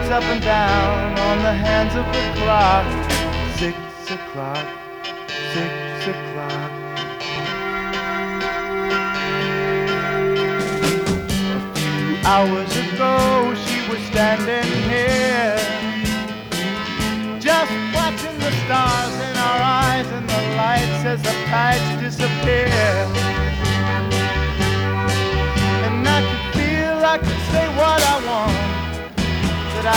moves up and down on the hands of the clock. 6 o'clock, 6 o'clock. A few hours ago she was standing here, just watching the stars in our eyes and the lights as the tides disappear.